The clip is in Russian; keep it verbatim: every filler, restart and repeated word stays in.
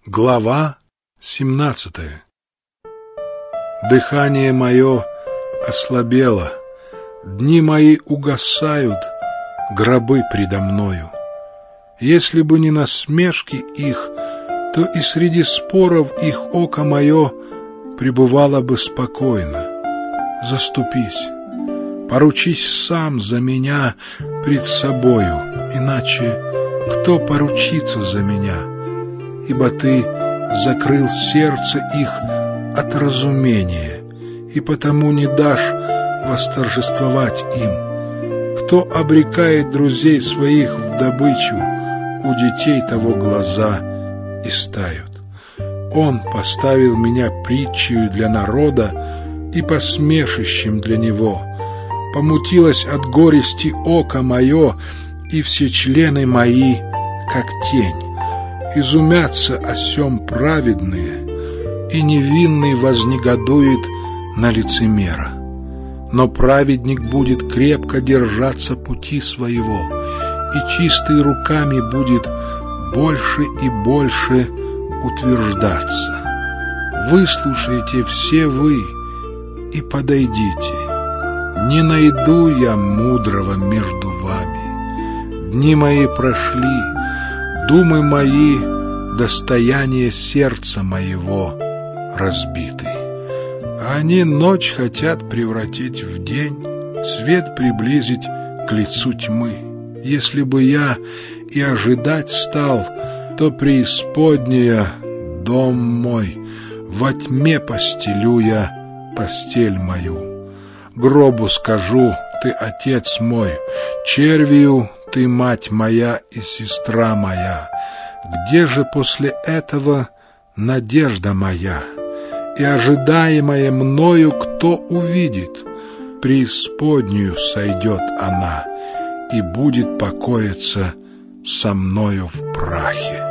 Глава семнадцатая. Дыхание мое ослабело, дни мои угасают, гробы предо мною. Если бы не насмешки их, то и среди споров их око мое пребывало бы спокойно. Заступись, поручись сам за меня пред собою, иначе кто поручится за меня? Ибо ты закрыл сердце их от разумения, и потому не дашь восторжествовать им. Кто обрекает друзей своих в добычу, у детей того глаза истают. Он поставил меня притчею для народа и посмешищем для него. Помутилось от горести око мое, и все члены мои, как тень. Изумятся о сем праведные, и невинный вознегодует на лицемера. Но праведник будет крепко держаться пути своего, и чистый руками будет больше и больше утверждаться. Выслушайте все вы и подойдите. Не найду я мудрого между вами. Дни мои прошли, думы мои, достояние сердца моего разбиты. Они ночь хотят превратить в день, свет приблизить к лицу тьмы. Если бы я и ожидать стал, то преисподняя дом мой, во тьме постелю я постель мою. Гробу скажу: ты отец мой, червию: ты мать моя и сестра моя. Где же после этого надежда моя? И ожидаемое мною кто увидит? Преисподнюю сойдет она и будет покоиться со мною в прахе.